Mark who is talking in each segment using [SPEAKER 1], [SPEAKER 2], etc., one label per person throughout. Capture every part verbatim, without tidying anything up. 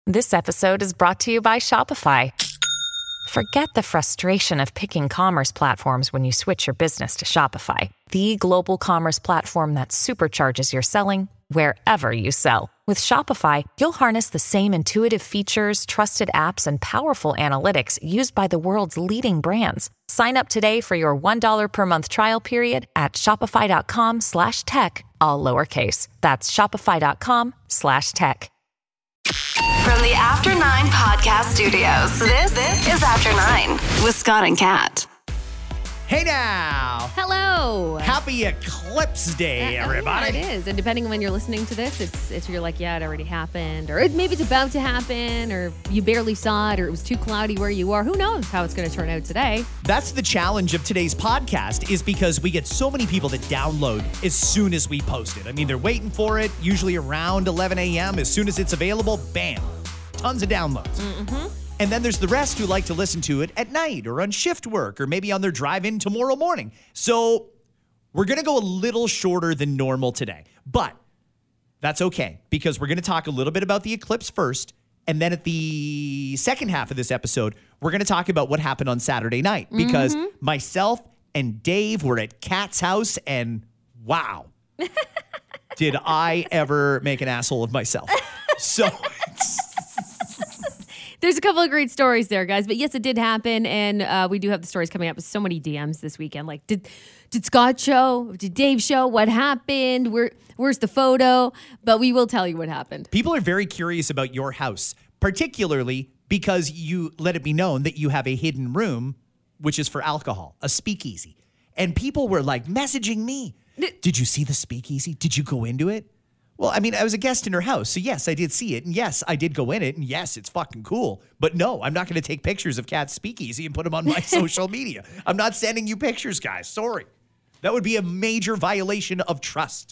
[SPEAKER 1] This episode is brought to you by Shopify. Forget the frustration of picking commerce platforms when you switch your business to Shopify, the global commerce platform that supercharges your selling wherever you sell. With Shopify, you'll harness the same intuitive features, trusted apps, and powerful analytics used by the world's leading brands. Sign up today for your one dollar per month trial period at shopify.com slash tech, all lowercase. That's shopify.com slash tech.
[SPEAKER 2] From the After Nine Podcast Studios, this, this is After Nine with Scott and Kat.
[SPEAKER 3] Hey now!
[SPEAKER 4] Hello!
[SPEAKER 3] Happy Eclipse Day,
[SPEAKER 4] Uh,
[SPEAKER 3] everybody!
[SPEAKER 4] Yeah, it is. And depending on when you're listening to this, it's it's you're like, yeah, it already happened. Or it, maybe it's about to happen, or you barely saw it, or it was too cloudy where you are. Who knows how it's going to turn out today?
[SPEAKER 3] That's the challenge of today's podcast, is because we get so many people that download as soon as we post it. I mean, they're waiting for it, usually around eleven a.m. As soon as it's available, bam! Tons of downloads.
[SPEAKER 4] Mm-hmm.
[SPEAKER 3] And then there's the rest who like to listen to it at night or on shift work or maybe on their drive-in tomorrow morning. So we're going to go a little shorter than normal today. But that's okay, because we're going to talk a little bit about the eclipse first. And then at the second half of this episode, we're going to talk about what happened on Saturday night. Because mm-hmm. myself and Dave were at Kat's house, and wow, did I ever make an asshole of myself. So...
[SPEAKER 4] There's a couple of great stories there, guys. But yes, it did happen, and uh, we do have the stories coming up with so many D Ms this weekend. Like, did did Scott show? Did Dave show? What happened? Where Where's the photo? But we will tell you what happened.
[SPEAKER 3] People are very curious about your house, particularly because you let it be known that you have a hidden room, which is for alcohol, a speakeasy. And people were like messaging me. Did you see the speakeasy? Did you go into it? Well, I mean, I was a guest in her house, so yes, I did see it, and yes, I did go in it, and yes, it's fucking cool. But no, I'm not going to take pictures of Kat's speakeasy and put them on my social media. I'm not sending you pictures, guys. Sorry. That would be a major violation of trust.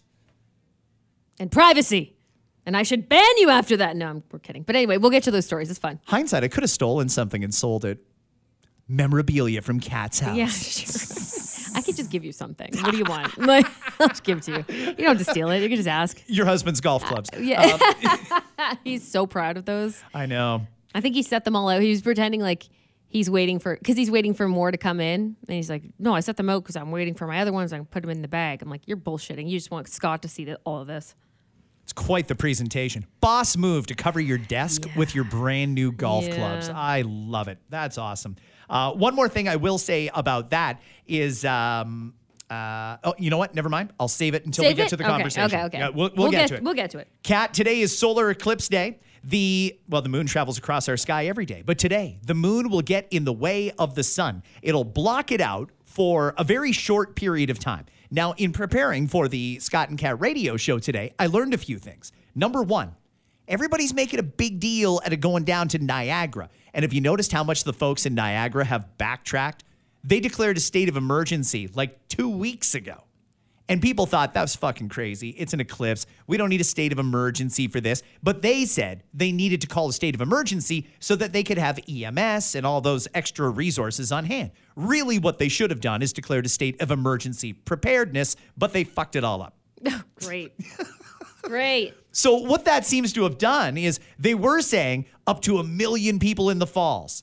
[SPEAKER 4] And privacy. And I should ban you after that. No, I'm, we're kidding. But anyway, we'll get to those stories. It's fun.
[SPEAKER 3] Hindsight, I could have stolen something and sold it. Memorabilia from Kat's house.
[SPEAKER 4] Yeah, sure. I could just give you something. What do you want? Like, I'll just give it to you. You don't have to steal it. You can just ask.
[SPEAKER 3] Your husband's golf clubs.
[SPEAKER 4] Uh, yeah. Um. He's so proud of those.
[SPEAKER 3] I know.
[SPEAKER 4] I think he set them all out. He was pretending like he's waiting for, because he's waiting for more to come in. And he's like, no, I set them out because I'm waiting for my other ones. I can put them in the bag. I'm like, you're bullshitting. You just want Scott to see the, all of this.
[SPEAKER 3] It's quite the presentation. Boss move to cover your desk yeah. with your brand new golf
[SPEAKER 4] yeah.
[SPEAKER 3] clubs. I love it. That's awesome. Uh, one more thing I will say about that is, um, uh, oh, you know what? Never mind. I'll save it until
[SPEAKER 4] save
[SPEAKER 3] we get
[SPEAKER 4] it?
[SPEAKER 3] to the
[SPEAKER 4] okay,
[SPEAKER 3] conversation.
[SPEAKER 4] Okay, okay.
[SPEAKER 3] Yeah, we'll, we'll,
[SPEAKER 4] we'll
[SPEAKER 3] get,
[SPEAKER 4] get
[SPEAKER 3] to it.
[SPEAKER 4] We'll get to it.
[SPEAKER 3] Kat, today is solar eclipse day. The, well, the moon travels across our sky every day. But today, the moon will get in the way of the sun. It'll block it out for a very short period of time. Now, in preparing for the Scott and Kat radio show today, I learned a few things. Number one, everybody's making a big deal at it going down to Niagara. And if you noticed how much the folks in Niagara have backtracked, they declared a state of emergency like two weeks ago. And people thought that was fucking crazy. It's an eclipse. We don't need a state of emergency for this. But they said they needed to call a state of emergency so that they could have E M S and all those extra resources on hand. Really, what they should have done is declared a state of emergency preparedness, but they fucked it all up.
[SPEAKER 4] Great. Great.
[SPEAKER 3] So what that seems to have done is they were saying up to a million people in the falls.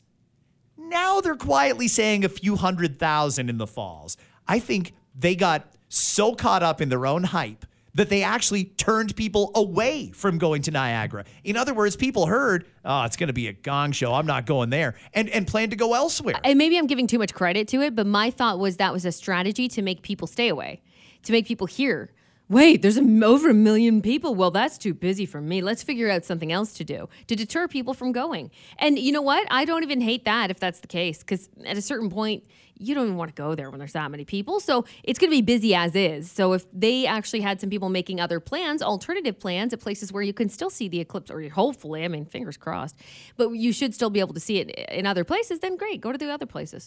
[SPEAKER 3] Now they're quietly saying a few hundred thousand in the falls. I think they got so caught up in their own hype that they actually turned people away from going to Niagara. In other words, people heard, oh, it's going to be a gong show. I'm not going there, and, and plan to go elsewhere.
[SPEAKER 4] And maybe I'm giving too much credit to it, but my thought was that was a strategy to make people stay away, to make people hear, wait, there's a, over a million people. Well, that's too busy for me. Let's figure out something else to do to deter people from going. And you know what? I don't even hate that if that's the case, because at a certain point, you don't even want to go there when there's that many people. So it's going to be busy as is. So if they actually had some people making other plans, alternative plans at places where you can still see the eclipse, or hopefully, I mean, fingers crossed, but you should still be able to see it in other places, then great, go to the other places.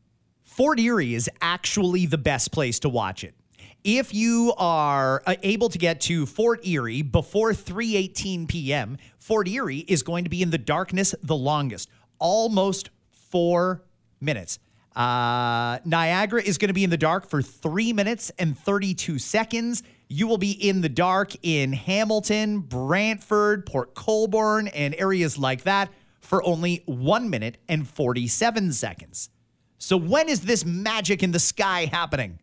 [SPEAKER 3] Fort Erie is actually the best place to watch it. If you are able to get to Fort Erie before three eighteen p.m., Fort Erie is going to be in the darkness the longest, almost four minutes. Uh, Niagara is going to be in the dark for three minutes and thirty-two seconds. you will be in the dark in Hamilton, Brantford, Port Colborne, and areas like that for only one minute and forty-seven seconds. So when is this magic in the sky happening?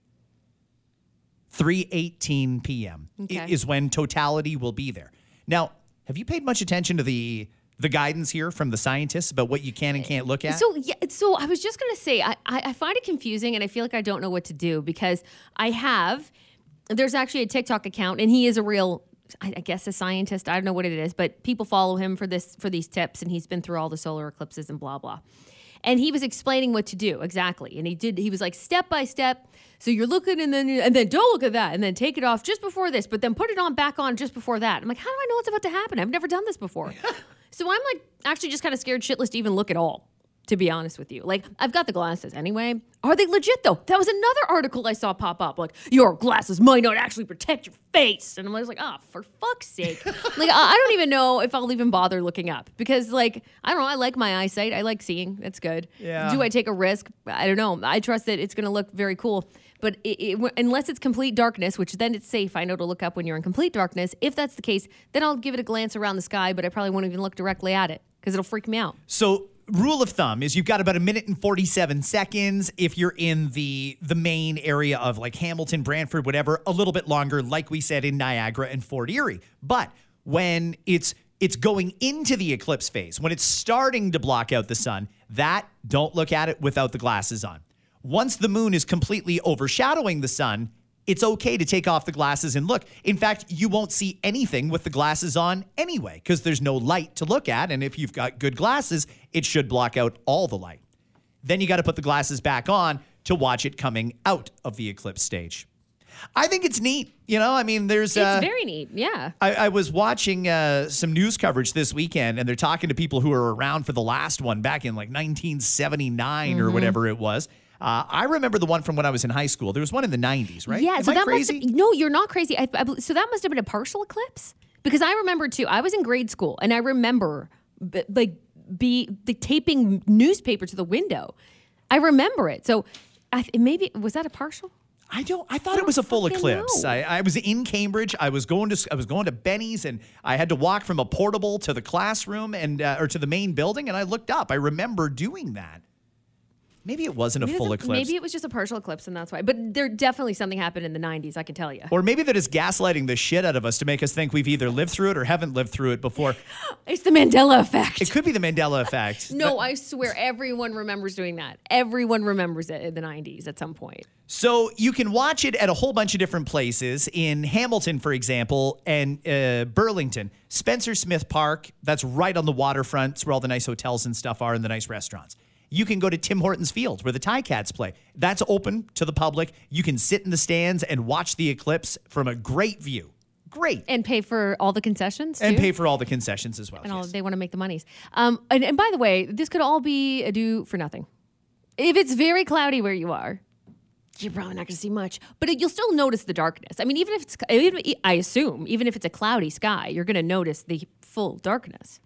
[SPEAKER 3] three eighteen p.m.
[SPEAKER 4] Okay.
[SPEAKER 3] is when totality will be there. Now, have you paid much attention to the the guidance here from the scientists about what you can and can't look at?
[SPEAKER 4] So yeah, so I was just gonna say I, I I find it confusing, and I feel like I don't know what to do because I have there's actually a TikTok account, and he is a real I, I guess a scientist. I don't know what it is, but people follow him for this for these tips, and he's been through all the solar eclipses and blah blah. And he was explaining what to do exactly, and he did. He was like step by step. So you're looking, and then and then don't look at that, and then take it off just before this, but then put it on back on just before that. I'm like, how do I know what's about to happen? I've never done this before. So I'm like actually just kind of scared shitless to even look at all, to be honest with you. Like, I've got the glasses anyway. Are they legit though? That was another article I saw pop up. Like, your glasses might not actually protect your face. And I was like, oh, for fuck's sake. Like, I I don't even know if I'll even bother looking up because, like, I don't know. I like my eyesight. I like seeing. That's good.
[SPEAKER 3] Yeah.
[SPEAKER 4] Do I take a risk? I don't know. I trust that it's going to look very cool. But it, it, unless it's complete darkness, which then it's safe, I know to look up when you're in complete darkness. If that's the case, then I'll give it a glance around the sky, but I probably won't even look directly at it because it'll freak me out.
[SPEAKER 3] So rule of thumb is you've got about a minute and forty-seven seconds if you're in the the main area of like Hamilton, Brantford, whatever, a little bit longer, like we said in Niagara and Fort Erie. But when it's it's going into the eclipse phase, when it's starting to block out the sun, that don't look at it without the glasses on. Once the moon is completely overshadowing the sun, it's okay to take off the glasses and look. In fact, you won't see anything with the glasses on anyway, because there's no light to look at. And if you've got good glasses, it should block out all the light. Then you got to put the glasses back on to watch it coming out of the eclipse stage. I think it's neat. You know, I mean, there's...
[SPEAKER 4] It's
[SPEAKER 3] uh,
[SPEAKER 4] very neat, yeah.
[SPEAKER 3] I, I was watching uh, some news coverage this weekend, and they're talking to people who were around for the last one back in like nineteen seventy-nine mm-hmm. or whatever it was. Uh, I remember the one from when I was in high school. There was one in the nineties, right?
[SPEAKER 4] Yeah,
[SPEAKER 3] Am
[SPEAKER 4] so
[SPEAKER 3] I
[SPEAKER 4] that
[SPEAKER 3] crazy?
[SPEAKER 4] must have, no, you're not crazy. I, I, so that must have been a partial eclipse because I remember too. I was in grade school and I remember b- like be the taping newspaper to the window. I remember it. So I, maybe was that a partial?
[SPEAKER 3] I don't. I thought
[SPEAKER 4] I
[SPEAKER 3] it was a
[SPEAKER 4] don't
[SPEAKER 3] full
[SPEAKER 4] fucking
[SPEAKER 3] eclipse.
[SPEAKER 4] know.
[SPEAKER 3] I, I was in Cambridge. I was going to. I was going to Benny's, and I had to walk from a portable to the classroom and uh, or to the main building. And I looked up. I remember doing that. Maybe it wasn't a
[SPEAKER 4] Maybe
[SPEAKER 3] full
[SPEAKER 4] it's a-
[SPEAKER 3] eclipse.
[SPEAKER 4] Maybe it was just a partial eclipse, and that's why. But there definitely something happened in the nineties. I can tell you.
[SPEAKER 3] Or maybe that is gaslighting the shit out of us to make us think we've either lived through it or haven't lived through it before.
[SPEAKER 4] It's the Mandela effect.
[SPEAKER 3] It could be the Mandela effect.
[SPEAKER 4] No,
[SPEAKER 3] But-
[SPEAKER 4] I swear everyone remembers doing that. Everyone remembers it in the nineties at some point.
[SPEAKER 3] So you can watch it at a whole bunch of different places. In Hamilton, for example, and uh, Burlington. Spencer Smith Park, that's right on the waterfront. It's where all the nice hotels and stuff are and the nice restaurants. You can go to Tim Hortons Field where the Ticats play. That's open to the public. You can sit in the stands and watch the eclipse from a great view. Great.
[SPEAKER 4] And pay for all the concessions,
[SPEAKER 3] And
[SPEAKER 4] too?
[SPEAKER 3] pay for all the concessions as well.
[SPEAKER 4] And all,
[SPEAKER 3] yes.
[SPEAKER 4] they want to make the monies. Um, and, and by the way, this could all be a do for nothing. If it's very cloudy where you are, you're probably not going to see much. But you'll still notice the darkness. I mean, even if it's, even, I assume, even if it's a cloudy sky, you're going to notice the full darkness.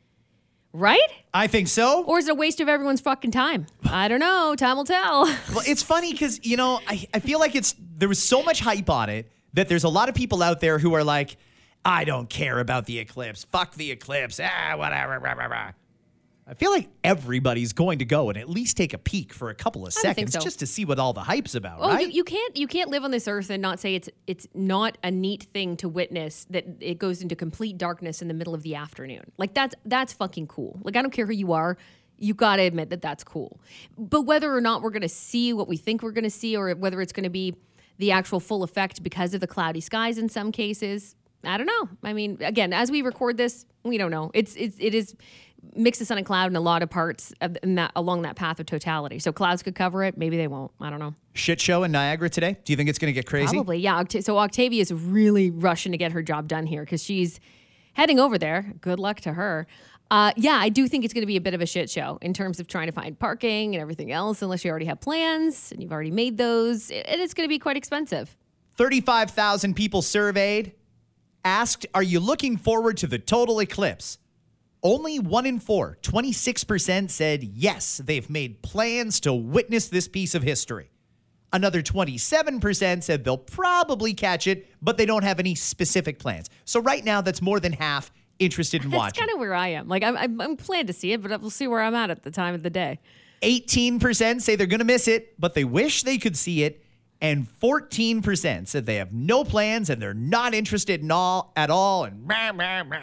[SPEAKER 4] Right?
[SPEAKER 3] I think so.
[SPEAKER 4] Or is it a waste of everyone's fucking time? I don't know. Time will tell.
[SPEAKER 3] Well, it's funny because, you know, I, I feel like it's there was so much hype on it that there's a lot of people out there who are like, I don't care about the eclipse. Fuck the eclipse. Ah, whatever. Rah, rah, rah. I feel like everybody's going to go and at least take a peek for a couple of
[SPEAKER 4] I would think
[SPEAKER 3] seconds
[SPEAKER 4] so.
[SPEAKER 3] just to see what all the hype's about,
[SPEAKER 4] Oh,
[SPEAKER 3] right?
[SPEAKER 4] you, you can't you can't live on this earth and not say it's it's not a neat thing to witness that it goes into complete darkness in the middle of the afternoon. Like that's that's fucking cool. Like I don't care who you are, you got to admit that that's cool. But whether or not we're going to see what we think we're going to see or whether it's going to be the actual full effect because of the cloudy skies in some cases, I don't know. I mean, again, as we record this, we don't know. It's it's it is mix the sun and cloud in a lot of parts of, in that along that path of totality. So clouds could cover it. Maybe they won't. I don't know.
[SPEAKER 3] Shit show in Niagara today? Do you think it's going to get crazy?
[SPEAKER 4] Probably, yeah. Oct- So Octavia is really rushing to get her job done here because she's heading over there. Good luck to her. Uh, yeah, I do think it's going to be a bit of a shit show in terms of trying to find parking and everything else, unless you already have plans and you've already made those. And it's going to be quite expensive.
[SPEAKER 3] thirty-five thousand people surveyed asked, are you looking forward to the total eclipse? Only one in four, twenty-six percent said yes, they've made plans to witness this piece of history. Another twenty-seven percent said they'll probably catch it, but they don't have any specific plans. So right now, that's more than half interested in
[SPEAKER 4] That's
[SPEAKER 3] watching.
[SPEAKER 4] kind of where I am. Like, I'm, I'm, I'm planning to see it, but we'll see where I'm at at the time of the day.
[SPEAKER 3] eighteen percent say they're going to miss it, but they wish they could see it. And fourteen percent said they have no plans and they're not interested in all at all. And rah, rah, rah.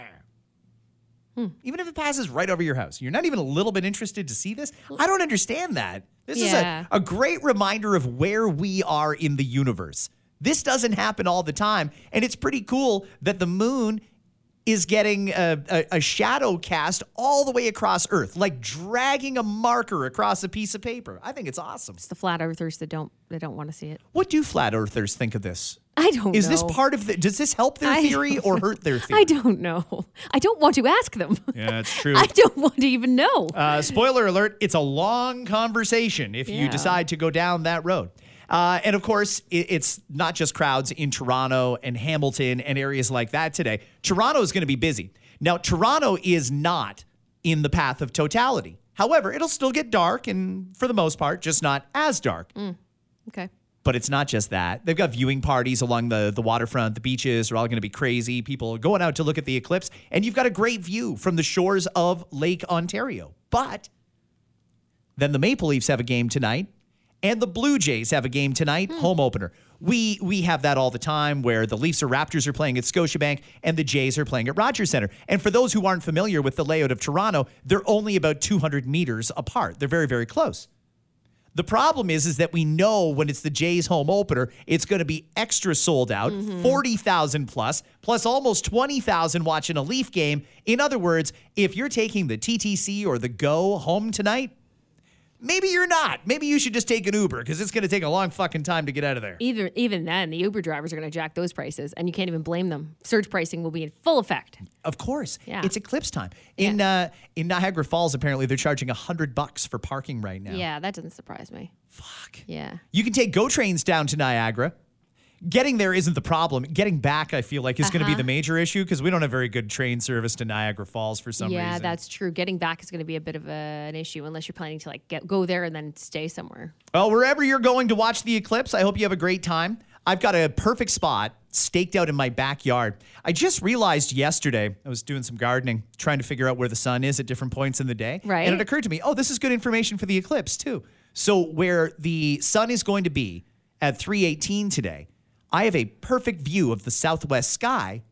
[SPEAKER 3] Hmm. Even if it passes right over your house, you're not even a little bit interested to see this? I don't understand that. This
[SPEAKER 4] Yeah.
[SPEAKER 3] is a, a great reminder of where we are in the universe. This doesn't happen all the time. And it's pretty cool that the moon is getting a, a, a shadow cast all the way across Earth, like dragging a marker across a piece of paper. I think it's awesome.
[SPEAKER 4] It's the flat earthers that don't they don't want to see it.
[SPEAKER 3] What do flat earthers think of this?
[SPEAKER 4] I don't
[SPEAKER 3] Is
[SPEAKER 4] know.
[SPEAKER 3] this part of the, does this help their
[SPEAKER 4] I
[SPEAKER 3] theory
[SPEAKER 4] don't
[SPEAKER 3] or
[SPEAKER 4] know.
[SPEAKER 3] hurt their theory?
[SPEAKER 4] I don't know. I don't want to ask them.
[SPEAKER 3] Yeah, it's true.
[SPEAKER 4] I don't want to even know.
[SPEAKER 3] Uh, spoiler alert, it's a long conversation if you
[SPEAKER 4] Yeah.
[SPEAKER 3] decide to go down that road. Uh, and of course, it, it's not just crowds in Toronto and Hamilton and areas like that today. Toronto is going to be busy. Now, Toronto is not in the path of totality. However, it'll still get dark and for the most part, just not as dark.
[SPEAKER 4] Mm. Okay.
[SPEAKER 3] But it's not just that. They've got viewing parties along the, the waterfront. The beaches are all going to be crazy. People are going out to look at the eclipse. And you've got a great view from the shores of Lake Ontario. But then the Maple Leafs have a game tonight. And the Blue Jays have a game tonight, home opener. We we have that all the time where the Leafs or Raptors are playing at Scotiabank and the Jays are playing at Rogers Centre. And for those who aren't familiar with the layout of Toronto, they're only about two hundred meters apart. They're very, very close. The problem is, is that we know when it's the Jays home opener, it's going to be extra sold out, mm-hmm. forty thousand plus, plus almost twenty thousand watching a Leaf game. In other words, if you're taking the T T C or the Go home tonight, maybe you're not. Maybe you should just take an Uber because it's going to take a long fucking time to get out of there.
[SPEAKER 4] Even even then, the Uber drivers are going to jack those prices, and you can't even blame them. Surge pricing will be in full effect.
[SPEAKER 3] Of course.
[SPEAKER 4] Yeah.
[SPEAKER 3] It's eclipse time. In
[SPEAKER 4] Yeah.
[SPEAKER 3] uh, in Niagara Falls, apparently, they're charging one hundred bucks for parking right now.
[SPEAKER 4] Yeah, that doesn't surprise me.
[SPEAKER 3] Fuck.
[SPEAKER 4] Yeah.
[SPEAKER 3] You can take GO trains down to Niagara. Getting there isn't the problem. Getting back, I feel like, is going to be
[SPEAKER 4] Uh-huh.
[SPEAKER 3] the major issue because we don't have very good train service to Niagara Falls for some
[SPEAKER 4] yeah,
[SPEAKER 3] reason.
[SPEAKER 4] that's true. Getting back is going to be a bit of a, an issue unless you're planning to like get go there and then stay somewhere.
[SPEAKER 3] Well, wherever you're going to watch the eclipse, I hope you have a great time. I've got a perfect spot staked out in my backyard. I just realized yesterday, I was doing some gardening, trying to figure out where the sun is at different points in the day.
[SPEAKER 4] Right.
[SPEAKER 3] And it occurred to me, oh, this is good information for the eclipse too. So where the sun is going to be at three eighteen today, I have a perfect view of the southwest sky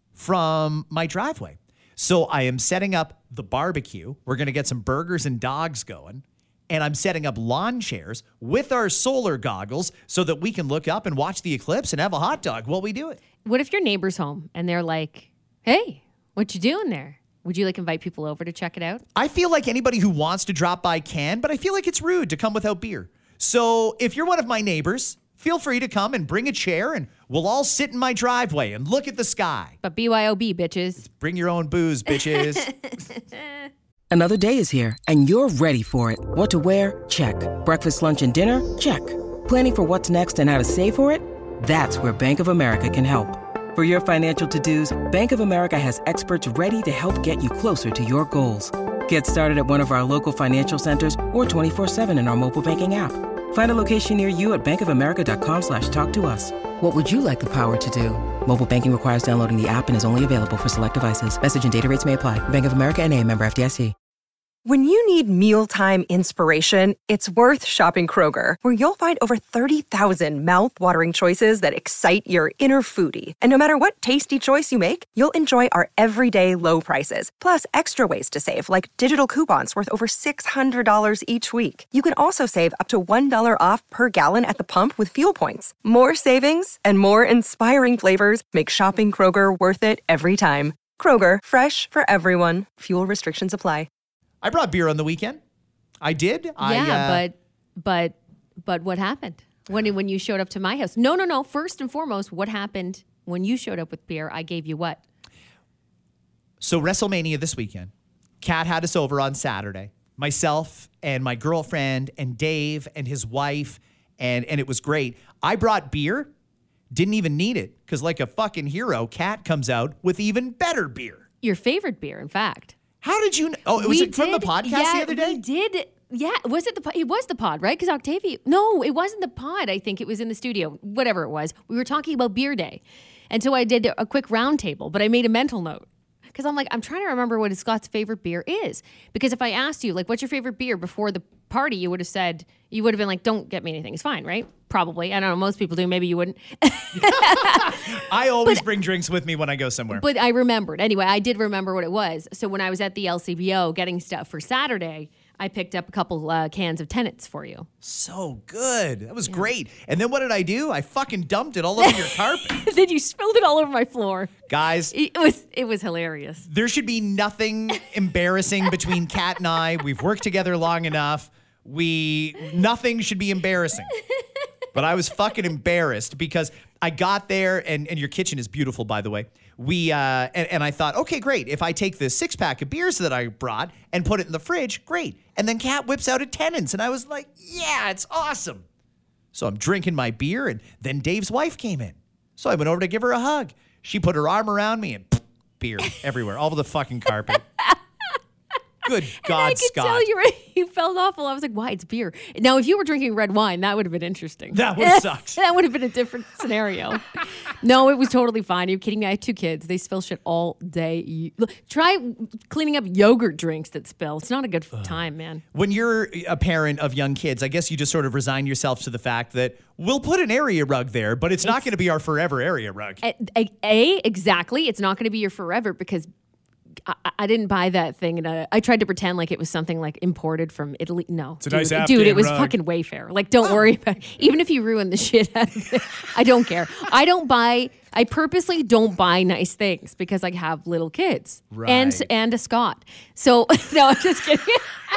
[SPEAKER 3] from my driveway. So I am setting up the barbecue. We're going to get some burgers and dogs going. And I'm setting up lawn chairs with our solar goggles so that we can look up and watch the eclipse and have a hot dog while we do it.
[SPEAKER 4] What if your neighbor's home and they're like, "Hey, what you doing there?" Would you like invite people over to check it out?
[SPEAKER 3] I feel like anybody who wants to drop by can, but I feel like it's rude to come without beer. So if you're one of my neighbors, feel free to come and bring a chair and we'll all sit in my driveway and look at the sky.
[SPEAKER 4] But B Y O B, bitches.
[SPEAKER 3] Bring your own booze, bitches.
[SPEAKER 5] Another day is here, and you're ready for it. What to wear? Check. Breakfast, lunch, and dinner? Check. Planning for what's next and how to save for it? That's where Bank of America can help. For your financial to-dos, Bank of America has experts ready to help get you closer to your goals. Get started at one of our local financial centers or twenty-four seven in our mobile banking app. Find a location near you at bankofamerica.com slash talk to us. What would you like the power to do? Mobile banking requires downloading the app and is only available for select devices. Message and data rates may apply. Bank of America N A, member F D I C.
[SPEAKER 6] When you need mealtime inspiration, it's worth shopping Kroger, where you'll find over thirty thousand mouth-watering choices that excite your inner foodie. And no matter what tasty choice you make, you'll enjoy our everyday low prices, plus extra ways to save, like digital coupons worth over six hundred dollars each week. You can also save up to one dollar off per gallon at the pump with fuel points. More savings and more inspiring flavors make shopping Kroger worth it every time. Kroger, fresh for everyone. Fuel restrictions apply.
[SPEAKER 3] I brought beer on the weekend. I did. I,
[SPEAKER 4] Yeah,
[SPEAKER 3] uh,
[SPEAKER 4] but but but what happened when when you showed up to my house? No, no, no. First and foremost, what happened when you showed up with beer? I gave you what?
[SPEAKER 3] So WrestleMania this weekend. Kat had us over on Saturday. Myself and my girlfriend and Dave and his wife, and and it was great. I brought beer. Didn't even need it because like a fucking hero, Kat comes out with even better beer.
[SPEAKER 4] Your favorite beer, in fact.
[SPEAKER 3] How did you know? Oh, it was
[SPEAKER 4] We
[SPEAKER 3] it from the
[SPEAKER 4] did-
[SPEAKER 3] podcast
[SPEAKER 4] yeah,
[SPEAKER 3] the other day?
[SPEAKER 4] We did Yeah, was it the pod? It was the pod, right? Because Octavia, no, it wasn't the pod. I think it was in the studio, whatever it was. We were talking about beer day. And so I did a quick round table, but I made a mental note. Because I'm like, I'm trying to remember what Scott's favorite beer is. Because if I asked you, like, what's your favorite beer before the party, you would have said, you would have been like, don't get me anything. It's fine, right? Probably. I don't know. Most people do. Maybe you wouldn't.
[SPEAKER 3] I always
[SPEAKER 4] But-
[SPEAKER 3] bring drinks with me when I go somewhere.
[SPEAKER 4] But I remembered. Anyway, I did remember what it was. So when I was at the L C B O getting stuff for Saturday, I picked up a couple uh, cans of Tennent's for you.
[SPEAKER 3] So good. That was great. And then what did I do? I fucking dumped it all over your carpet.
[SPEAKER 4] Then you spilled it all over my floor.
[SPEAKER 3] Guys,
[SPEAKER 4] It was it was hilarious.
[SPEAKER 3] there should be nothing embarrassing between Kat and I. We've worked together long enough. We nothing should be embarrassing. But I was fucking embarrassed because I got there, and, and your kitchen is beautiful, by the way. We uh, and, and I thought, okay, great. If I take the six pack of beers that I brought and put it in the fridge, great. And then Kat whips out a Tennent's, and I was like, yeah, it's awesome. So I'm drinking my beer, and then Dave's wife came in. So I went over to give her a hug. She put her arm around me, and pff, beer everywhere, all over the fucking carpet. Good God,
[SPEAKER 4] I could
[SPEAKER 3] Scott.
[SPEAKER 4] tell you, you felt awful. I was like, why? It's beer. Now, if you were drinking red wine, that would have been interesting.
[SPEAKER 3] That would've sucked.
[SPEAKER 4] That would have been a different scenario. No, it was totally fine. Are you kidding me? I have two kids. They spill shit all day. You- Look, try cleaning up yogurt drinks that spill. It's not a good time, man.
[SPEAKER 3] When you're a parent of young kids, I guess you just sort of resign yourself to the fact that we'll put an area rug there, but it's, not going to be our forever area rug.
[SPEAKER 4] A, a, a exactly. It's not going to be your forever because I, I didn't buy that thing. And uh, I tried to pretend like it was something like imported from Italy. No,
[SPEAKER 3] It's a
[SPEAKER 4] dude,
[SPEAKER 3] nice
[SPEAKER 4] dude,
[SPEAKER 3] Afghan
[SPEAKER 4] it was
[SPEAKER 3] rug.
[SPEAKER 4] fucking Wayfair. Like, don't worry about it. Even if you ruin the shit out of it, I don't care. I don't buy. I purposely don't buy nice things because I have little kids
[SPEAKER 3] Right.
[SPEAKER 4] and and a Scott. So no, I'm just kidding.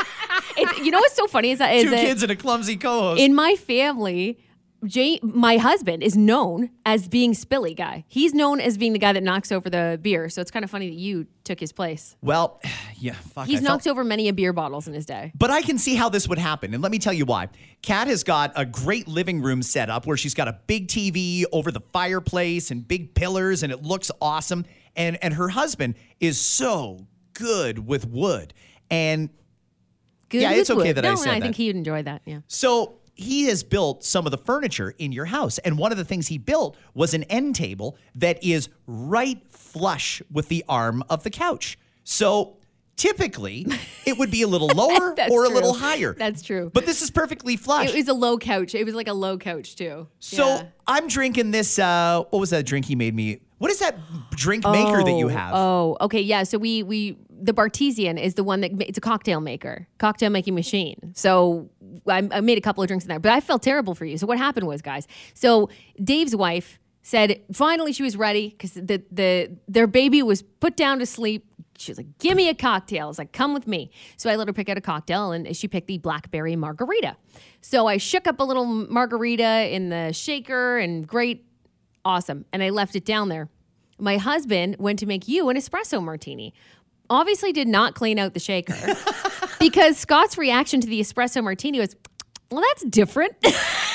[SPEAKER 4] It's, you know what's so funny is that is
[SPEAKER 3] Two
[SPEAKER 4] that
[SPEAKER 3] kids and a clumsy co-host.
[SPEAKER 4] in my family, Jay, my husband is known as being spilly guy. He's known as being the guy that knocks over the beer. So it's kind of funny that you took his place.
[SPEAKER 3] well, yeah, fuck.
[SPEAKER 4] He's
[SPEAKER 3] I felt-
[SPEAKER 4] knocked over many a beer bottles in his day.
[SPEAKER 3] But I can see how this would happen. And let me tell you why. Kat has got a great living room set up where she's got a big T V over the fireplace and big pillars, and it looks awesome. And and her husband is so good with wood. And
[SPEAKER 4] Good
[SPEAKER 3] Yeah, it's
[SPEAKER 4] with
[SPEAKER 3] okay
[SPEAKER 4] wood.
[SPEAKER 3] that I
[SPEAKER 4] no,
[SPEAKER 3] said
[SPEAKER 4] I think
[SPEAKER 3] that.
[SPEAKER 4] he'd enjoy that. Yeah.
[SPEAKER 3] so he has built some of the furniture in your house. And one of the things he built was an end table that is right flush with the arm of the couch. So typically it would be a little lower
[SPEAKER 4] That's
[SPEAKER 3] or a
[SPEAKER 4] true.
[SPEAKER 3] little higher.
[SPEAKER 4] That's true.
[SPEAKER 3] But this is perfectly flush.
[SPEAKER 4] It was a low couch. It was like a low couch too.
[SPEAKER 3] So
[SPEAKER 4] Yeah.
[SPEAKER 3] I'm drinking this. Uh, what was that drink he made me? What is that drink maker that you have?
[SPEAKER 4] Oh, okay, yeah. So we we the Bartesian is the one that it's a cocktail maker, cocktail making machine. So I, I made a couple of drinks in there, but I felt terrible for you. So what happened was, guys. So Dave's wife said finally she was ready because the the their baby was put down to sleep. She was like, "Give me a cocktail." I was like, "Come with me." So I let her pick out a cocktail, and she picked the blackberry margarita. So I shook up a little margarita in the shaker, and great. Awesome. And I left it down there. My husband went to make you an espresso martini. Obviously did not clean out the shaker because Scott's reaction to the espresso martini was, well, that's different. And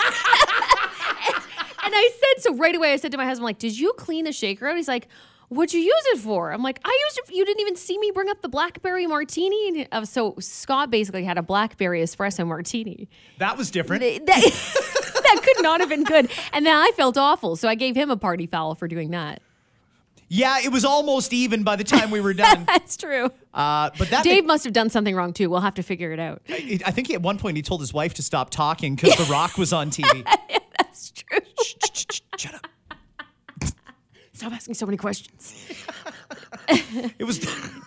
[SPEAKER 4] I said, so right away I said to my husband, like, did you clean the shaker out? He's like, what'd you use it for? I'm like, I used it, you didn't even see me bring up the blackberry martini. And, uh, so Scott basically had a blackberry espresso martini.
[SPEAKER 3] That was different.
[SPEAKER 4] That, that could not have been good. And then I felt awful. So I gave him a party foul for doing that.
[SPEAKER 3] Yeah, it was almost even by the time we were done.
[SPEAKER 4] That's true.
[SPEAKER 3] Uh, but that
[SPEAKER 4] Dave must have done something wrong too. We'll have to figure it out.
[SPEAKER 3] I, I think at one point he told his wife to stop talking because The Rock was on T V.
[SPEAKER 4] That's true.
[SPEAKER 3] Shh, shh, shh, shh, shut up.
[SPEAKER 4] Stop asking so many questions.
[SPEAKER 3] It was.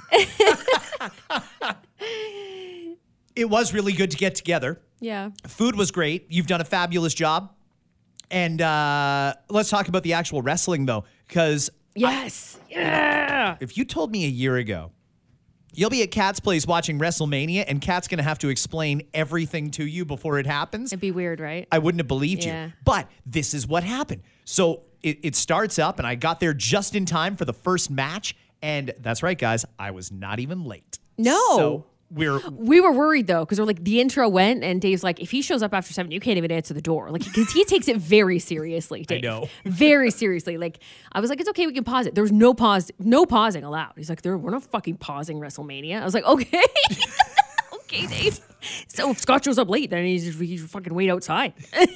[SPEAKER 3] It was really good to get together.
[SPEAKER 4] Yeah.
[SPEAKER 3] Food was great. You've done a fabulous job. And uh, let's talk about the actual wrestling, though, because
[SPEAKER 4] Yes. Yeah.
[SPEAKER 3] if you told me a year ago, you'll be at Kat's place watching WrestleMania, and Kat's going to have to explain everything to you before it happens,
[SPEAKER 4] It'd be weird, right?
[SPEAKER 3] I wouldn't have believed
[SPEAKER 4] Yeah.
[SPEAKER 3] you. But this is what happened. So it, it starts up, and I got there just in time for the first match. And that's right, guys. I was not even late.
[SPEAKER 4] No.
[SPEAKER 3] So we're
[SPEAKER 4] We were worried though, because we're like, the intro went, and Dave's like, if he shows up after seven, you can't even answer the door. Like, because he takes it very seriously, Dave.
[SPEAKER 3] know.
[SPEAKER 4] Very seriously. Like, I was like, it's okay, we can pause it. There's no pause, no pausing allowed. He's like, there, we're not fucking pausing WrestleMania. I was like, okay. Okay, Dave. So if Scott shows up late, then he's, he's fucking wait outside.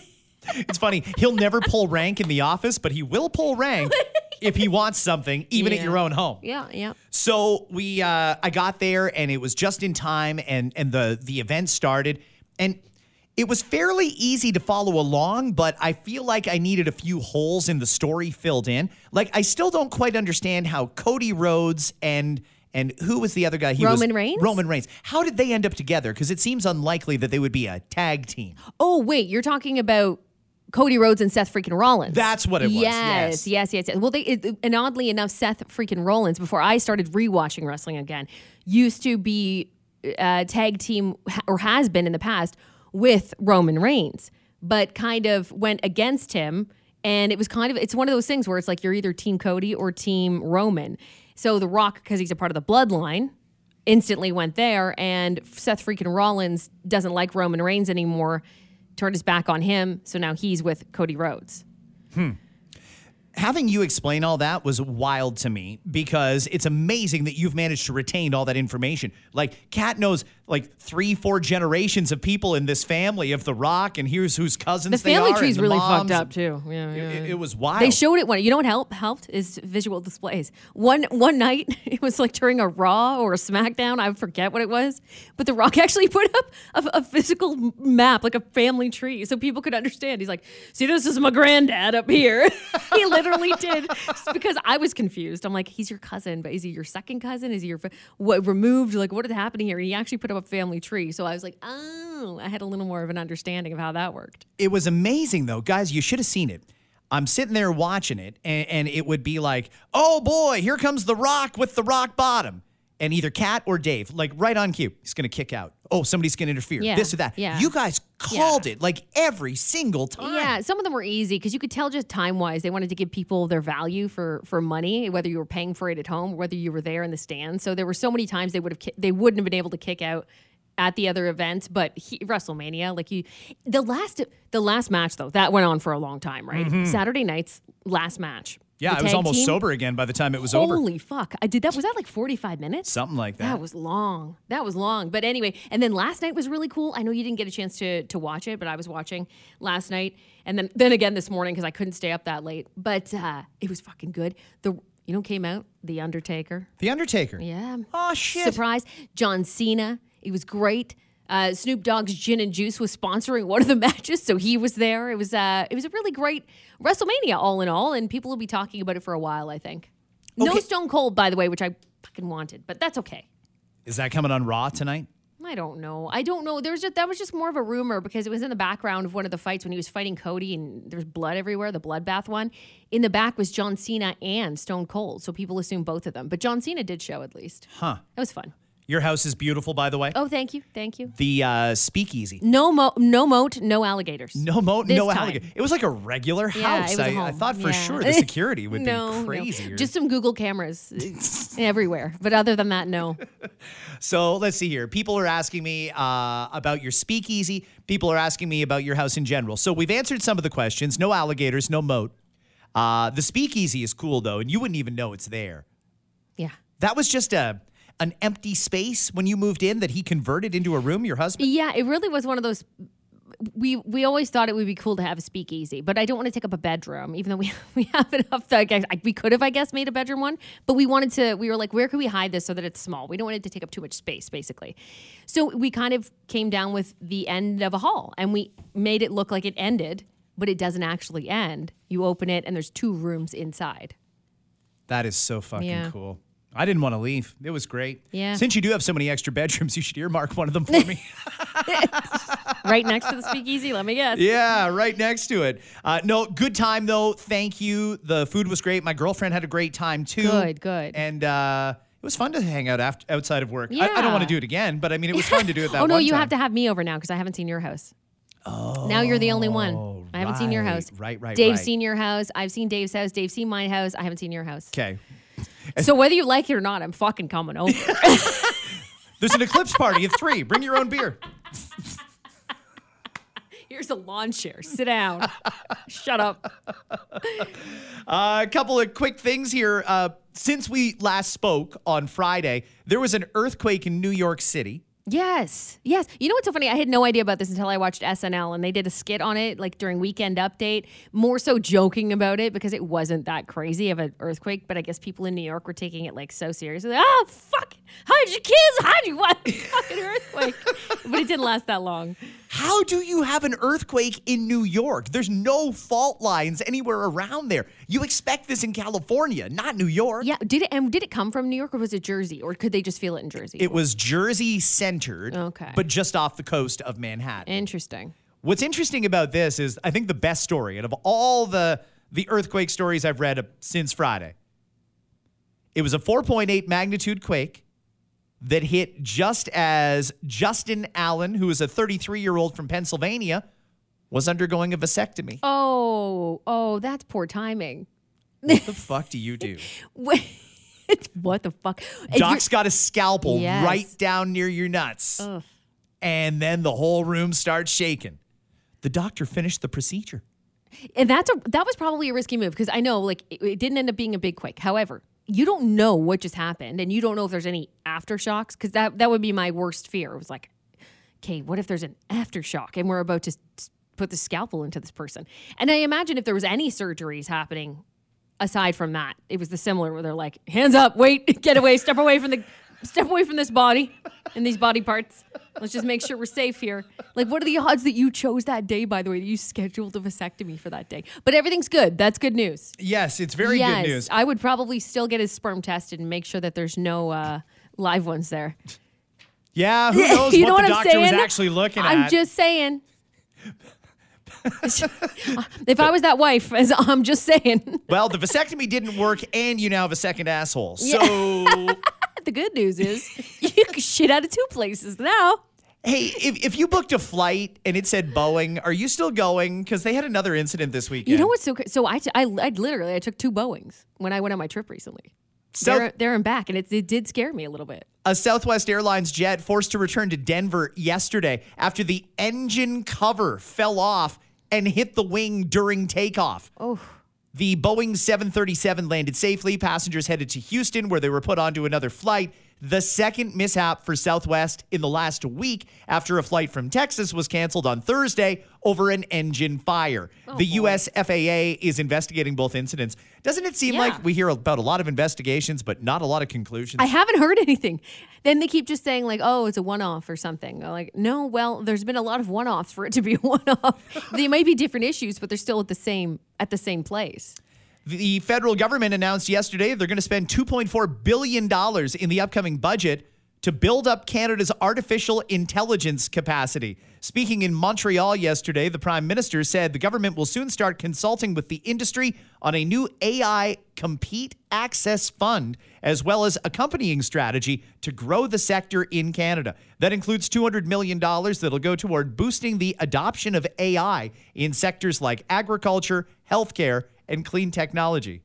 [SPEAKER 3] It's funny. He'll never pull rank in the office, but he will pull rank if he wants something, even
[SPEAKER 4] Yeah.
[SPEAKER 3] at your own home.
[SPEAKER 4] Yeah, yeah.
[SPEAKER 3] So we, uh, I got there and it was just in time, and and the the event started, and it was fairly easy to follow along, but I feel like I needed a few holes in the story filled in. Like I still don't quite understand how Cody Rhodes and and who was the other guy? He
[SPEAKER 4] Roman
[SPEAKER 3] was,
[SPEAKER 4] Reigns?
[SPEAKER 3] Roman Reigns. How did they end up together? Because it seems unlikely that they would be a tag team.
[SPEAKER 4] Oh, wait, you're talking about Cody Rhodes and Seth freaking Rollins.
[SPEAKER 3] That's what it was.
[SPEAKER 4] Yes,
[SPEAKER 3] Yes,
[SPEAKER 4] yes, yes. yes. Well, they it, and oddly enough, Seth freaking Rollins, before I started rewatching wrestling again, used to be a tag team, or has been in the past, with Roman Reigns, but kind of went against him. And it was kind of, it's one of those things where it's like you're either Team Cody or Team Roman. So The Rock, because he's a part of the bloodline, instantly went there. And Seth freaking Rollins doesn't like Roman Reigns anymore, turned his back on him. So now he's with Cody Rhodes.
[SPEAKER 3] Hmm. Having you explain all that was wild to me, because it's amazing that you've managed to retain all that information. Like, Kat knows like three, four generations of people in this family of The Rock, and here's whose cousins
[SPEAKER 4] The
[SPEAKER 3] they
[SPEAKER 4] family
[SPEAKER 3] are.
[SPEAKER 4] tree's
[SPEAKER 3] and the
[SPEAKER 4] really
[SPEAKER 3] moms.
[SPEAKER 4] fucked up too. Yeah, yeah.
[SPEAKER 3] It, it was wild.
[SPEAKER 4] They showed it one. You know what helped helped is visual displays. One one night, it was like during a Raw or a SmackDown. I forget what it was, but The Rock actually put up a, a physical map, like a family tree, so people could understand. He's like, "See, this is my granddad up here." He literally did, because I was confused. I'm like, "He's your cousin, but is he your second cousin? Is he your what removed? Like, what is happening here?" And he actually put up a family tree. So I was like, "Oh," I had a little more of an understanding of how that worked.
[SPEAKER 3] It was amazing, though. Guys, you should have seen it. I'm sitting there watching it, and, and it would be like, oh, boy, here comes The Rock with the rock bottom. And either Kat or Dave, like right on cue, he's going to kick out. Oh, somebody's going to interfere.
[SPEAKER 4] Yeah,
[SPEAKER 3] This or that.
[SPEAKER 4] yeah.
[SPEAKER 3] You guys called it like every single time.
[SPEAKER 4] Yeah, some of them were easy because you could tell just time-wise they wanted to give people their value for for money, whether you were paying for it at home, whether you were there in the stands. So there were so many times they would have ki- they wouldn't have been able to kick out at the other events, but he, WrestleMania, like you, the last the last match though, that went on for a long time, right?
[SPEAKER 3] Mhm.
[SPEAKER 4] Saturday night's last match.
[SPEAKER 3] Yeah,
[SPEAKER 4] The
[SPEAKER 3] I was
[SPEAKER 4] tag
[SPEAKER 3] almost
[SPEAKER 4] team,
[SPEAKER 3] sober again by the time it was over.
[SPEAKER 4] Holy fuck! I did that. Was that like forty-five minutes?
[SPEAKER 3] Something like that.
[SPEAKER 4] That was long. That was long. But anyway, and then last night was really cool. I know you didn't get a chance to to watch it, but I was watching last night, and then then again this morning because I couldn't stay up that late. But uh, it was fucking good. The you know came out The Undertaker.
[SPEAKER 3] The Undertaker.
[SPEAKER 4] Yeah.
[SPEAKER 3] Oh shit!
[SPEAKER 4] Surprise! John Cena. It was great. Uh, Snoop Dogg's Gin and Juice was sponsoring one of the matches, so he was there. It was uh, it was a really great WrestleMania, all in all, and people will be talking about it for a while, I think. No
[SPEAKER 3] Okay.
[SPEAKER 4] Stone Cold, by the way, which I fucking wanted, but that's okay.
[SPEAKER 3] Is that coming on Raw tonight?
[SPEAKER 4] I don't know. I don't know. There was just that was just more of a rumor because it was in the background of one of the fights when he was fighting Cody and there's blood everywhere, the bloodbath one. In the back was John Cena and Stone Cold, so people assume both of them. But John Cena did show at least.
[SPEAKER 3] Huh.
[SPEAKER 4] That was fun.
[SPEAKER 3] Your house is beautiful, by the way.
[SPEAKER 4] Oh, thank you, thank you.
[SPEAKER 3] The uh, speakeasy.
[SPEAKER 4] No mo- no moat, no alligators.
[SPEAKER 3] No moat,
[SPEAKER 4] This
[SPEAKER 3] no
[SPEAKER 4] time.
[SPEAKER 3] alligator. It was like a regular
[SPEAKER 4] Yeah,
[SPEAKER 3] house.
[SPEAKER 4] it was a
[SPEAKER 3] I, I
[SPEAKER 4] home.
[SPEAKER 3] thought for
[SPEAKER 4] Yeah.
[SPEAKER 3] sure the security would
[SPEAKER 4] no,
[SPEAKER 3] be crazy.
[SPEAKER 4] No. Just some Google cameras everywhere. But other than that, no.
[SPEAKER 3] So let's see here. People are asking me uh, about your speakeasy. People are asking me about your house in general. So we've answered some of the questions. No alligators, no moat. Uh, the speakeasy is cool, though, and you wouldn't even know it's there.
[SPEAKER 4] Yeah.
[SPEAKER 3] That was just a an empty space when you moved in that he converted into a room, your husband?
[SPEAKER 4] Yeah, it really was one of those. We we always thought it would be cool to have a speakeasy, but I don't want to take up a bedroom, even though we we have enough. That I guess, we could have, I guess, made a bedroom one, but we wanted to. We were like, where could we hide this so that it's small? We don't want it to take up too much space, basically. So we kind of came down with the end of a hall, and we made it look like it ended, but it doesn't actually end. You open it, and there's two rooms inside.
[SPEAKER 3] That is so fucking
[SPEAKER 4] Yeah.
[SPEAKER 3] cool. I didn't want to leave. It was great.
[SPEAKER 4] Yeah.
[SPEAKER 3] Since you do have so many extra bedrooms, you should earmark one of them for me.
[SPEAKER 4] Right next to the speakeasy, let me guess.
[SPEAKER 3] Yeah, right next to it. Uh, no, good time though. Thank you. The food was great. My girlfriend had a great time too.
[SPEAKER 4] Good, good.
[SPEAKER 3] And uh, it was fun to hang out after, outside of work. I, I
[SPEAKER 4] Yeah.
[SPEAKER 3] don't want to do it again, but I mean, it was fun to do it that
[SPEAKER 4] oh no,
[SPEAKER 3] one
[SPEAKER 4] you
[SPEAKER 3] time.
[SPEAKER 4] have to have me over now because I haven't seen your house. Oh, now you're the only one. I haven't seen your
[SPEAKER 3] right,
[SPEAKER 4] house.
[SPEAKER 3] right, right,
[SPEAKER 4] Dave's
[SPEAKER 3] right.
[SPEAKER 4] seen your house. I've seen Dave's house. Dave's seen my house. I haven't seen your house.
[SPEAKER 3] Okay.
[SPEAKER 4] So whether you like it or not, I'm fucking coming over.
[SPEAKER 3] There's an eclipse party of three. Bring your own beer.
[SPEAKER 4] Here's a lawn chair. Sit down. Shut up.
[SPEAKER 3] Uh, a couple of quick things here. Uh, since we last spoke on Friday, there was an earthquake in New York City.
[SPEAKER 4] Yes. Yes. You know what's so funny? I had no idea about this until I watched S N L and they did a skit on it like during Weekend Update, more so joking about it because it wasn't that crazy of an earthquake, but I guess people in New York were taking it like so seriously. Like, oh, fuck. Hide your kids. Hide you. What? Fucking earthquake. But it didn't last that long.
[SPEAKER 3] How do you have an earthquake in New York? There's no fault lines anywhere around there. You expect this in California, not New York.
[SPEAKER 4] Yeah. Did it, and did it come from New York or was it Jersey? Or could they just feel it in Jersey?
[SPEAKER 3] It was Jersey centered,
[SPEAKER 4] Okay.
[SPEAKER 3] but just off the coast of Manhattan.
[SPEAKER 4] Interesting.
[SPEAKER 3] What's interesting about this is I think the best story out of all the, the earthquake stories I've read since Friday, it was a four point eight magnitude quake that hit just as Justin Allen, who is a thirty-three-year-old from Pennsylvania, was undergoing a vasectomy.
[SPEAKER 4] Oh, oh, that's poor timing.
[SPEAKER 3] What the fuck do you do?
[SPEAKER 4] Wait, what the fuck? If
[SPEAKER 3] Doc's
[SPEAKER 4] you're-
[SPEAKER 3] got a scalpel
[SPEAKER 4] Yes.
[SPEAKER 3] right down near your nuts.
[SPEAKER 4] Ugh.
[SPEAKER 3] And then the whole room starts shaking. The doctor finished the procedure.
[SPEAKER 4] And that's a that was probably a risky move because I know like it, it didn't end up being a big quake. However, you don't know what just happened and you don't know if there's any aftershocks because that that would be my worst fear. It was like, okay, what if there's an aftershock and we're about to s- put the scalpel into this person? And I imagine if there was any surgeries happening aside from that, it was the similar where they're like, hands up, wait, get away, step away from the step away from this body and these body parts. Let's just make sure we're safe here. Like, what are the odds that you chose that day, by the way, that you scheduled a vasectomy for that day? But everything's good. That's good news.
[SPEAKER 3] Yes, it's very
[SPEAKER 4] yes,
[SPEAKER 3] good news.
[SPEAKER 4] I would probably still get his sperm tested and make sure that there's no uh, live ones there.
[SPEAKER 3] Yeah, who knows
[SPEAKER 4] You
[SPEAKER 3] what
[SPEAKER 4] know
[SPEAKER 3] the
[SPEAKER 4] what I'm
[SPEAKER 3] doctor
[SPEAKER 4] saying?
[SPEAKER 3] was actually looking
[SPEAKER 4] I'm
[SPEAKER 3] at.
[SPEAKER 4] just saying. If I was that wife, as I'm just saying.
[SPEAKER 3] Well, the vasectomy didn't work and you now have a second asshole. So,
[SPEAKER 4] The good news is you can shit out of two places now.
[SPEAKER 3] hey, if, if you booked a flight and it said Boeing, are you still going? Because they had another incident this weekend.
[SPEAKER 4] You know what's so cra- so I, t- I I literally I took two Boeings when I went on my trip recently.
[SPEAKER 3] So-
[SPEAKER 4] There there and back, and it, it did scare me a little bit.
[SPEAKER 3] A Southwest Airlines jet forced to return to Denver yesterday after the engine cover fell off and hit the wing during takeoff.
[SPEAKER 4] Oh.
[SPEAKER 3] The Boeing seven thirty-seven landed safely. Passengers headed to Houston, where they were put onto another flight. The second mishap for Southwest in the last week after a flight from Texas was canceled on Thursday over an engine fire. The U S F A A is investigating both incidents. Doesn't it seem
[SPEAKER 4] Yeah.
[SPEAKER 3] like we hear about a lot of investigations, but not a lot of conclusions?
[SPEAKER 4] I haven't heard anything. Then they keep just saying like, oh, it's a one-off or something. I'm like, no, well, there's been a lot of one-offs for it to be a one-off. They might be different issues, but they're still at the same at the same place.
[SPEAKER 3] The federal government announced yesterday they're going to spend two point four billion dollars in the upcoming budget to build up Canada's artificial intelligence capacity. Speaking in Montreal yesterday, the Prime Minister said the government will soon start consulting with the industry on a new A I Compete Access Fund, as well as accompanying strategy to grow the sector in Canada. That includes two hundred million dollars that'll go toward boosting the adoption of A I in sectors like agriculture, healthcare, and clean technology.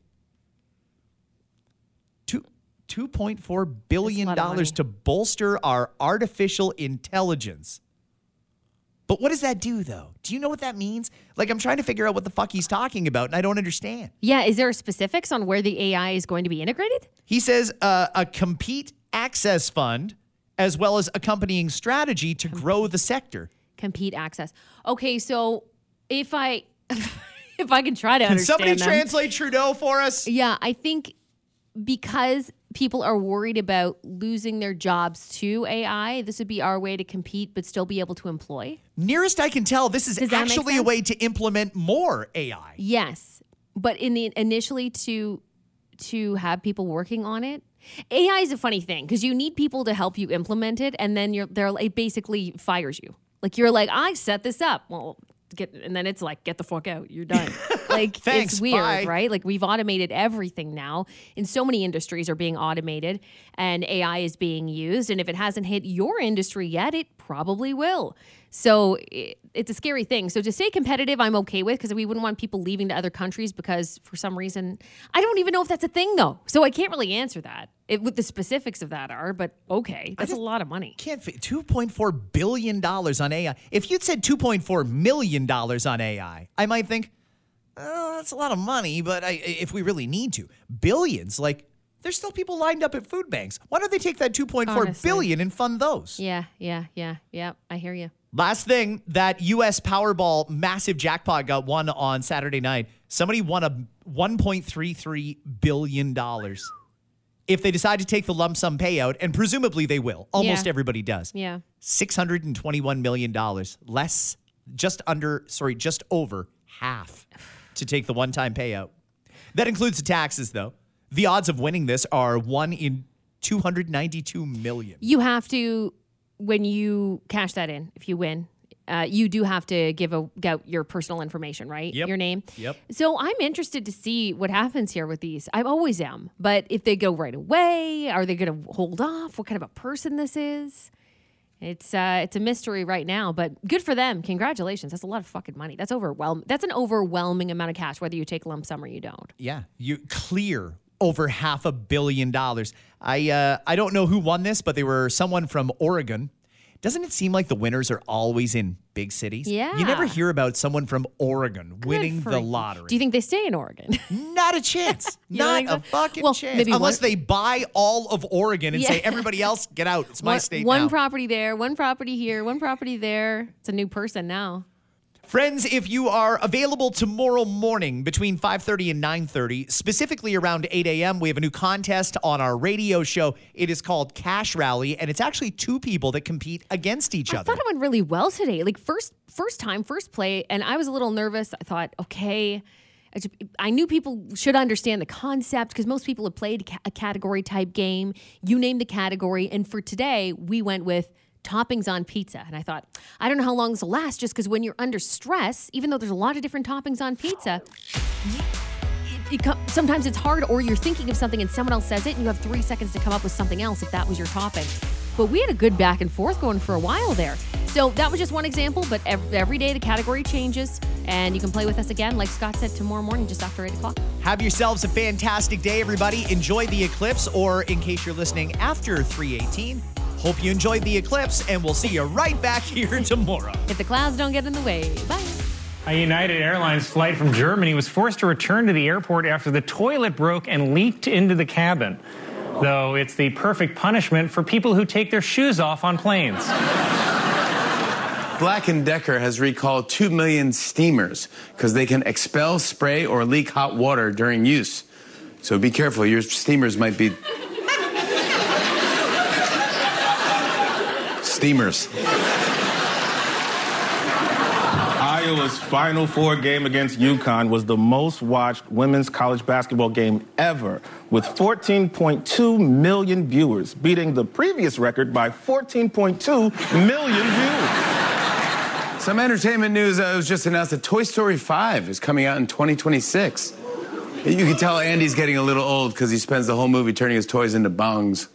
[SPEAKER 3] Two, two point four billion
[SPEAKER 4] That's a lot of
[SPEAKER 3] dollars
[SPEAKER 4] money.
[SPEAKER 3] to bolster our artificial intelligence. But what does that do, though? Do you know what that means? Like, I'm trying to figure out what the fuck he's talking about, and I don't understand.
[SPEAKER 4] Yeah, is there specifics on where the A I is going to be integrated?
[SPEAKER 3] He says uh, a Compete Access Fund, as well as accompanying strategy to grow the sector.
[SPEAKER 4] Compete access. Okay, so if I if I can try to
[SPEAKER 3] Can
[SPEAKER 4] understand
[SPEAKER 3] somebody
[SPEAKER 4] them.
[SPEAKER 3] translate Trudeau for us?
[SPEAKER 4] Yeah, I think because people are worried about losing their jobs to A I, this would be our way to compete but still be able to employ.
[SPEAKER 3] Nearest I can tell, this is
[SPEAKER 4] Does that make
[SPEAKER 3] actually a
[SPEAKER 4] sense?
[SPEAKER 3] way to implement more A I.
[SPEAKER 4] Yes, but in the initially to to have people working on it. A I is a funny thing because you need people to help you implement it, and then you're they're it basically fires you. Like you're like, I set this up. Well, get and then it's like, get the fuck out. You're done. Like
[SPEAKER 3] Thanks,
[SPEAKER 4] it's weird,
[SPEAKER 3] bye.
[SPEAKER 4] right? Like we've automated everything now. In so many industries are being automated, and A I is being used. And if it hasn't hit your industry yet, it probably will. So it, it's a scary thing. So to stay competitive, I'm okay with because we wouldn't want people leaving to other countries because for some reason, I don't even know if that's a thing though. So I can't really answer that. It, what the specifics of that are, but okay, that's
[SPEAKER 3] just-
[SPEAKER 4] a lot of money.
[SPEAKER 3] Can't fit two point four billion dollars on A I. If you'd said two point four million dollars on A I, I might think, oh, that's a lot of money, but I, if we really need to. Billions, like there's still people lined up at food banks. Why don't they take that two point four
[SPEAKER 4] Honestly.
[SPEAKER 3] billion dollars and fund those?
[SPEAKER 4] Yeah, yeah, yeah, yeah. I hear you.
[SPEAKER 3] Last thing, that U S Powerball massive jackpot got won on Saturday night. Somebody won a one point three three billion dollars. If they decide to take the lump sum payout, and presumably they will. Almost
[SPEAKER 4] Yeah.
[SPEAKER 3] everybody does.
[SPEAKER 4] Yeah.
[SPEAKER 3] six hundred twenty-one million dollars. Less, just under, sorry, just over half to take the one-time payout. That includes the taxes, though. The odds of winning this are one in two hundred ninety-two million.
[SPEAKER 4] You have to, when you cash that in, if you win, uh, you do have to give a, out your personal information, right?
[SPEAKER 3] Yep.
[SPEAKER 4] Your name.
[SPEAKER 3] Yep.
[SPEAKER 4] So I'm interested to see what happens here with these. I always am. But if they go right away, are they going to hold off? What kind of a person this is? It's uh, it's a mystery right now, but good for them. Congratulations. That's a lot of fucking money. That's overwhelming. That's an overwhelming amount of cash, whether you take lump sum or you don't.
[SPEAKER 3] Yeah, you clear over half a billion dollars. I uh, I don't know who won this, but they were someone from Oregon. Doesn't it seem like the winners are always in big cities?
[SPEAKER 4] Yeah.
[SPEAKER 3] You never hear about someone from Oregon
[SPEAKER 4] Good
[SPEAKER 3] winning
[SPEAKER 4] for
[SPEAKER 3] the
[SPEAKER 4] you.
[SPEAKER 3] lottery.
[SPEAKER 4] Do you think they stay in Oregon?
[SPEAKER 3] Not a chance.
[SPEAKER 4] You don't
[SPEAKER 3] Not
[SPEAKER 4] think
[SPEAKER 3] a
[SPEAKER 4] so?
[SPEAKER 3] fucking
[SPEAKER 4] Well,
[SPEAKER 3] chance.
[SPEAKER 4] maybe
[SPEAKER 3] Unless
[SPEAKER 4] one-
[SPEAKER 3] they buy all of Oregon and
[SPEAKER 4] Yeah.
[SPEAKER 3] say, everybody else, get out. It's my
[SPEAKER 4] one,
[SPEAKER 3] state
[SPEAKER 4] one
[SPEAKER 3] now.
[SPEAKER 4] property there, one property here, one property there. It's a new person now.
[SPEAKER 3] Friends, if you are available tomorrow morning between five thirty and nine thirty, specifically around eight a.m., we have a new contest on our radio show. It is called Cash Rally, and it's actually two people that compete against each
[SPEAKER 4] I
[SPEAKER 3] other.
[SPEAKER 4] thought it went really well today. Like first, first time, first play, and I was a little nervous. I thought, okay, I, just, I knew people should understand the concept because most people have played a category type game. You name the category, and for today, we went with toppings on pizza. And I thought, I don't know how long this will last, just because when you're under stress, even though there's a lot of different toppings on pizza, you, it, it, com- sometimes it's hard, or you're thinking of something and someone else says it, and you have three seconds to come up with something else if that was your topping. But we had a good back and forth going for a while there. So that was just one example, but every, every day the category changes, and you can play with us again, like Scott said, tomorrow morning just after eight o'clock.
[SPEAKER 3] Have yourselves a fantastic day, everybody. Enjoy the eclipse, or in case you're listening after three eighteen, hope you enjoyed the eclipse, and we'll see you right back here tomorrow.
[SPEAKER 4] If the clouds don't get in the way. Bye.
[SPEAKER 7] A United Airlines flight from Germany was forced to return to the airport after the toilet broke and leaked into the cabin. Though it's the perfect punishment for people who take their shoes off on planes.
[SPEAKER 8] Black and Decker has recalled two million steamers because they can expel, spray, or leak hot water during use. So be careful, your steamers might be... steamers.
[SPEAKER 9] Iowa's Final Four game against UConn was the most watched women's college basketball game ever, with fourteen point two million viewers, beating the previous record by fourteen point two million viewers.
[SPEAKER 8] Some entertainment news. Uh, it was just announced that Toy Story five is coming out in twenty twenty-six. You can tell Andy's getting a little old because he spends the whole movie turning his toys into bongs.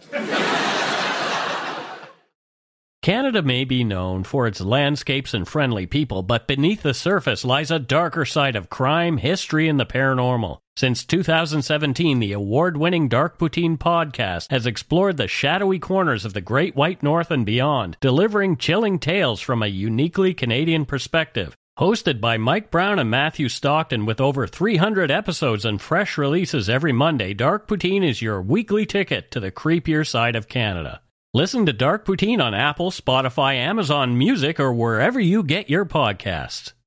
[SPEAKER 10] Canada may be known for its landscapes and friendly people, but beneath the surface lies a darker side of crime, history, and the paranormal. Since two thousand seventeen, the award-winning Dark Poutine podcast has explored the shadowy corners of the Great White North and beyond, delivering chilling tales from a uniquely Canadian perspective. Hosted by Mike Brown and Matthew Stockton with over three hundred episodes and fresh releases every Monday, Dark Poutine is your weekly ticket to the creepier side of Canada. Listen to Dark Poutine on Apple, Spotify, Amazon Music, or wherever you get your podcasts.